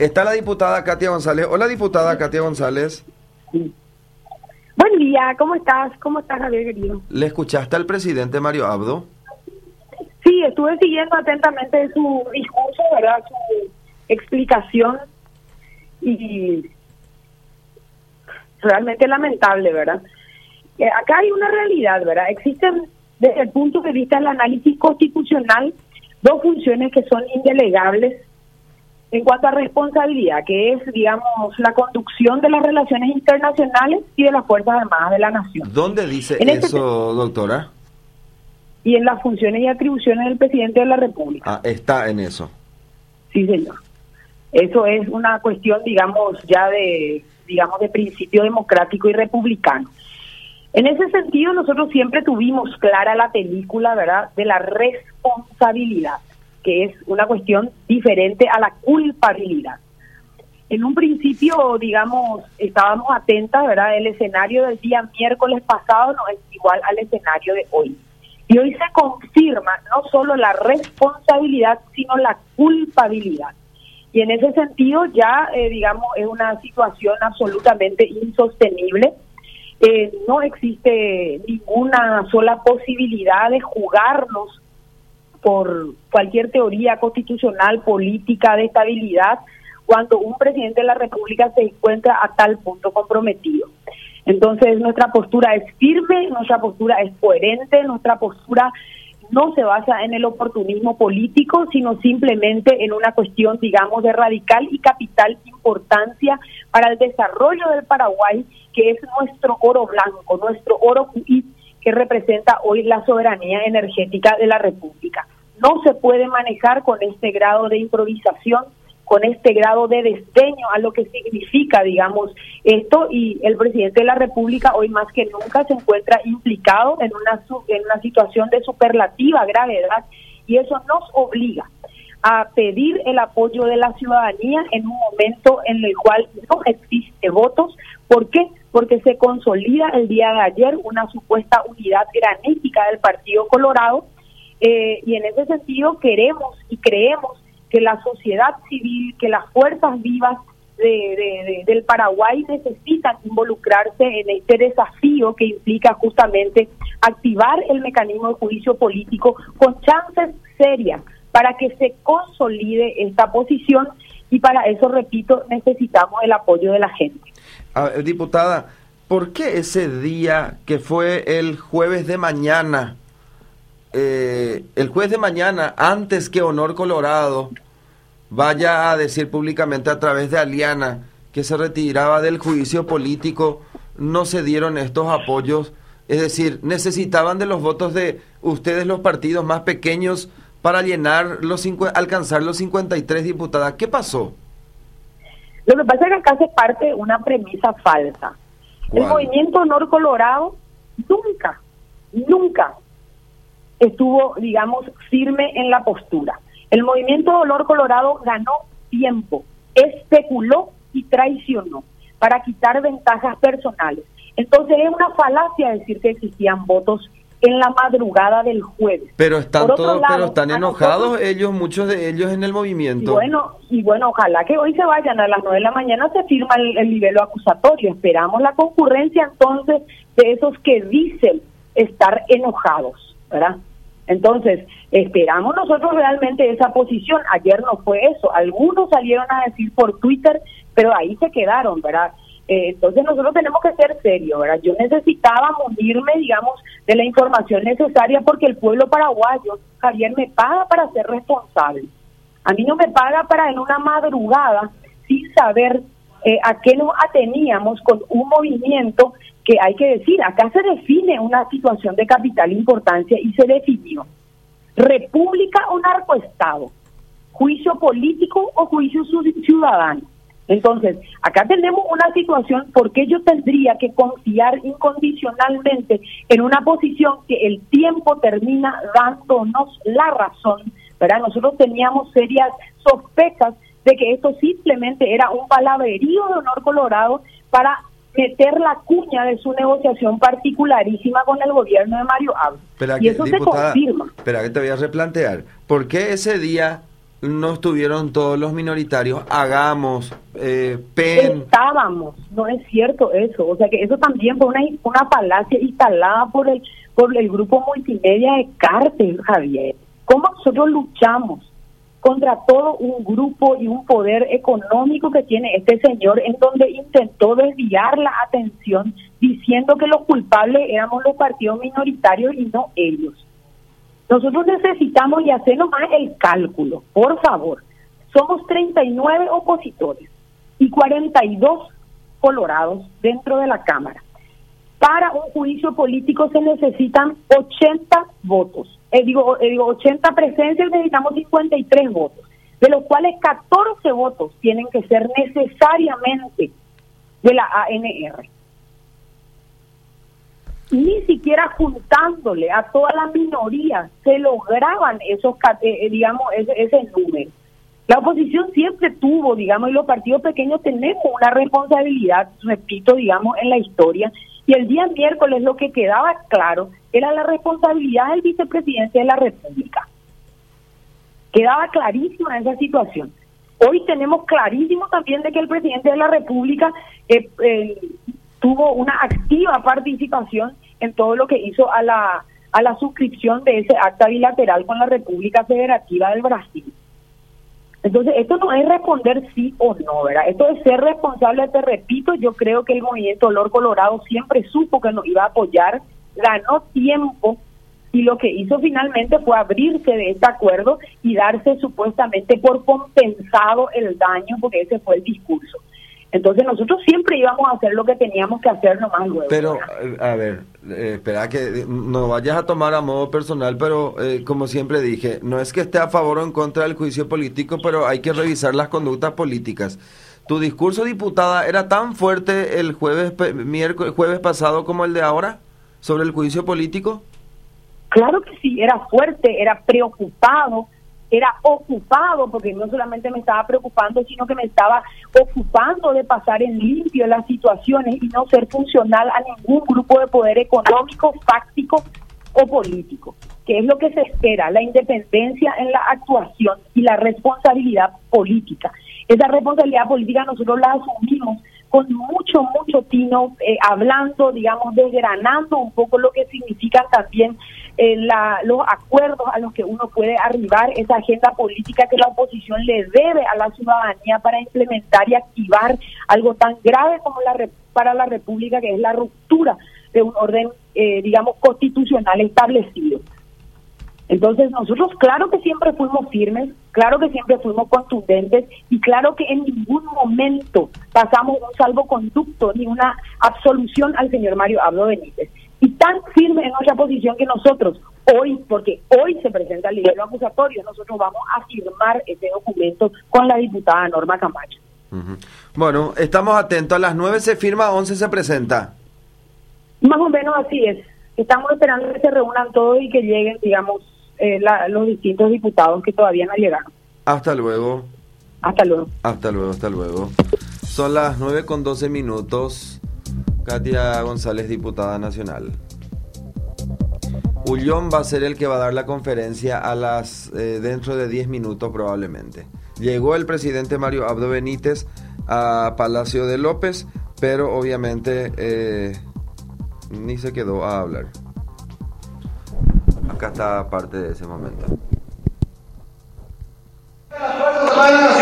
Está la diputada Katia González. Hola, diputada Katia González. Sí. Buen día, ¿cómo estás? ¿Cómo estás, Javier, querido? ¿Le escuchaste al presidente Mario Abdo? Sí, estuve siguiendo atentamente su discurso, ¿verdad? Su explicación y realmente lamentable, ¿verdad? Acá hay una realidad, ¿verdad? Existen, desde el punto de vista del análisis constitucional, dos funciones que son indelegables en cuanto a responsabilidad, que es, digamos, la conducción de las relaciones internacionales y de las Fuerzas Armadas de la Nación. ¿Dónde dice eso, doctora? Y en las funciones y atribuciones del presidente de la República. Ah, está en eso. Sí, señor. Eso es una cuestión, digamos, ya de principio democrático y republicano. En ese sentido, nosotros siempre tuvimos clara la película, ¿verdad?, de la responsabilidad, que es una cuestión diferente a la culpabilidad. En un principio, digamos, estábamos atentas, ¿verdad? El escenario del día miércoles pasado no es igual al escenario de hoy. Y hoy se confirma no solo la responsabilidad, sino la culpabilidad. Y en ese sentido ya, digamos, es una situación absolutamente insostenible. No existe ninguna sola posibilidad de jugarnos por cualquier teoría constitucional, política, de estabilidad, cuando un presidente de la República se encuentra a tal punto comprometido. Entonces, nuestra postura es firme, nuestra postura es coherente, nuestra postura no se basa en el oportunismo político, sino simplemente en una cuestión, digamos, de radical y capital importancia para el desarrollo del Paraguay, que es nuestro oro blanco, nuestro oro que representa hoy la soberanía energética de la República. No se puede manejar con este grado de improvisación, con este grado de desdeño a lo que significa, digamos, esto, y el presidente de la República hoy más que nunca se encuentra implicado en una situación de superlativa gravedad, y eso nos obliga a pedir el apoyo de la ciudadanía en un momento en el cual no existe votos. ¿Por qué? Porque se consolida el día de ayer una supuesta unidad granítica del Partido Colorado, y en ese sentido queremos y creemos que la sociedad civil, que las fuerzas vivas del Paraguay necesitan involucrarse en este desafío que implica justamente activar el mecanismo de juicio político con chances serias para que se consolide esta posición, y para eso, repito, necesitamos el apoyo de la gente. Diputada, ¿por qué ese día que fue el jueves de mañana, antes que Honor Colorado vaya a decir públicamente a través de Aliana que se retiraba del juicio político, no se dieron estos apoyos? Es decir, necesitaban de los votos de ustedes, los partidos más pequeños, para alcanzar los 53 diputadas. ¿Qué pasó? Lo que pasa es que acá se parte de una premisa falsa. ¿Cuál? El movimiento Honor Colorado nunca estuvo, digamos, firme en la postura. El movimiento Honor Colorado ganó tiempo, especuló y traicionó para quitar ventajas personales. Entonces es una falacia decir que existían votos en la madrugada del jueves. Pero están enojados ellos, muchos de ellos en el movimiento. Y bueno, ojalá que hoy se vayan a las 9 de la mañana, se firma el nivel acusatorio. Esperamos la concurrencia entonces de esos que dicen estar enojados, ¿verdad? Entonces, esperamos nosotros realmente esa posición. Ayer no fue eso. Algunos salieron a decir por Twitter, pero ahí se quedaron, ¿verdad? Entonces nosotros tenemos que ser serios, ¿verdad? Yo necesitaba munirme, digamos, de la información necesaria, porque el pueblo paraguayo, Javier, me paga para ser responsable. A mí no me paga para en una madrugada, sin saber a qué nos ateníamos con un movimiento que, hay que decir, acá se define una situación de capital importancia y se definió: república o narcoestado, juicio político o juicio ciudadano. Entonces, acá tenemos una situación. ¿Por qué yo tendría que confiar incondicionalmente en una posición que el tiempo termina dándonos la razón, ¿verdad? Nosotros teníamos serias sospechas de que esto simplemente era un palabrerío de Honor Colorado para meter la cuña de su negociación particularísima con el gobierno de Mario Abdo. Y eso, diputada, se confirma. Espera, que te voy a replantear. ¿Por qué ese día no estuvieron todos los minoritarios. Hagamos, PEN. Estábamos, no es cierto eso. O sea que eso también fue una falacia instalada por el grupo multimedia de Cártel, Javier. ¿Cómo nosotros luchamos contra todo un grupo y un poder económico que tiene este señor, en donde intentó desviar la atención diciendo que los culpables éramos los partidos minoritarios y no ellos? Nosotros necesitamos, y hacer nomás el cálculo, por favor. Somos 39 opositores y 42 colorados dentro de la Cámara. Para un juicio político se necesitan 80 votos. 80 presencias, necesitamos 53 votos, de los cuales 14 votos tienen que ser necesariamente de la ANR. Ni siquiera juntándole a toda la minoría se lograban ese número. La oposición siempre tuvo, y los partidos pequeños tenemos una responsabilidad, repito, en la historia, y el día miércoles lo que quedaba claro era la responsabilidad del vicepresidente de la República. Quedaba clarísima esa situación. Hoy tenemos clarísimo también de que el presidente de la República tuvo una activa participación en todo lo que hizo a la suscripción de ese acta bilateral con la República Federativa del Brasil. Entonces, esto no es responder sí o no, ¿verdad? Esto es ser responsable. Te repito, yo creo que el movimiento Olor Colorado siempre supo que nos iba a apoyar, ganó tiempo, y lo que hizo finalmente fue abrirse de este acuerdo y darse supuestamente por compensado el daño, porque ese fue el discurso. Entonces nosotros siempre íbamos a hacer lo que teníamos que hacer nomás luego. Pero, a ver, espera que no vayas a tomar a modo personal, pero como siempre dije, no es que esté a favor o en contra del juicio político, pero hay que revisar las conductas políticas. ¿Tu discurso, diputada, era tan fuerte el jueves pasado como el de ahora sobre el juicio político? Claro que sí, era fuerte, era preocupado, era ocupado, porque no solamente me estaba preocupando, sino que me estaba ocupando de pasar en limpio las situaciones y no ser funcional a ningún grupo de poder económico, fáctico o político, que es lo que se espera, la independencia en la actuación y la responsabilidad política. Esa responsabilidad política nosotros la asumimos con mucho tino, hablando, desgranando un poco lo que significan también los acuerdos a los que uno puede arribar, esa agenda política que la oposición le debe a la ciudadanía para implementar y activar algo tan grave como para la República, que es la ruptura de un orden, constitucional establecido. Entonces nosotros claro que siempre fuimos firmes, claro que siempre fuimos contundentes, y claro que en ningún momento pasamos un salvoconducto ni una absolución al señor Mario Abdo Benítez. Y tan firme en nuestra posición que nosotros hoy, porque hoy se presenta el libelo acusatorio, nosotros vamos a firmar ese documento con la diputada Norma Camacho. Uh-huh. Bueno, estamos atentos, a las 9 se firma, a 11 se presenta. Más o menos así es. Estamos esperando que se reúnan todos y que lleguen, los distintos diputados que todavía no llegaron. Hasta luego. Hasta luego. Hasta luego, hasta luego. Son las 9:12. Katia González, diputada nacional. Ullón va a ser el que va a dar la conferencia dentro de 10 minutos probablemente. Llegó el presidente Mario Abdo Benítez a Palacio de López, pero obviamente ni se quedó a hablar. Acá está parte de ese momento. Las Fuerzas Armadas